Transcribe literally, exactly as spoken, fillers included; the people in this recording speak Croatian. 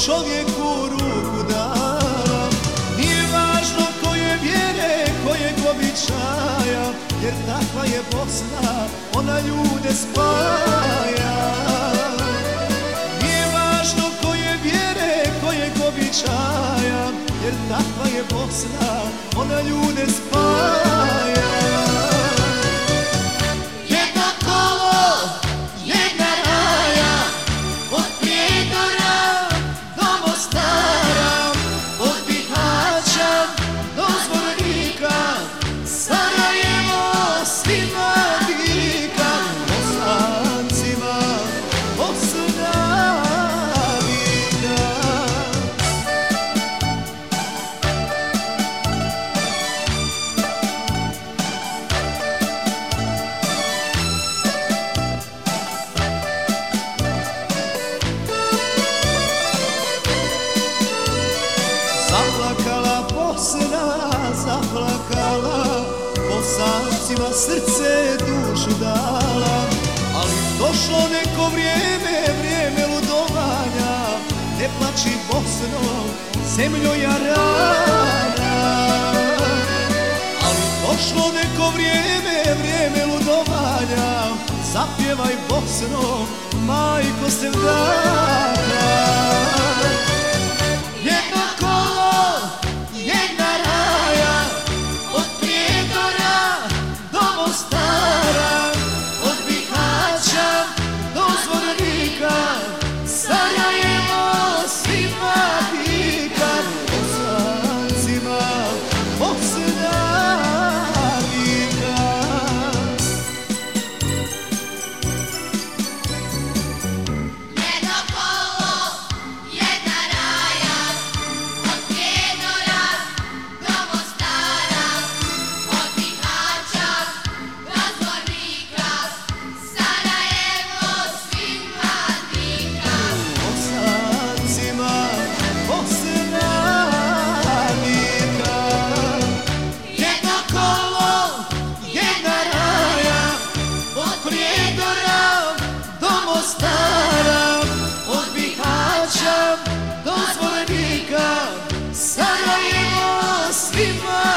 čovjeku ruku dala. Nije važno koje vjere, kojeg običaja, jer takva je Bosna, ona ljude spaja. Nije važno koje vjere, kojeg običaja, jer takva je Bosna, ona ljude spaja. Jedno kolo, jedna raja, od Prijedora do Mostara, od Bihaća do Zvornika, Sarajevo svima vika. Bosancima Bosna vika. Zaplakala Bosna, zaplakala, Bosancima srce dušu dala. Ali došlo neko vrijeme, vrijeme ludovanja, ne plači Bosno, zemljo jarana. Ali došlo neko vrijeme, vrijeme ludovanja, zapjevaj Bosno, majko sevdana. Jedno kolo, jedna raja, od Prijedora do Mostara, od Bihaća do Zvornika, Sarajevo svima vika. Bosancima Bosna vika. Jedno kolo, jedna raja, od Prijedora do Mostara, od Bihaća do Zvornika, Sarajevo svima vika. Bosancima Bosna vika. Jedno kolo, jedna raja, od Prijedora do Mostara, od Bihaća do Zvornika, Sarajevo svima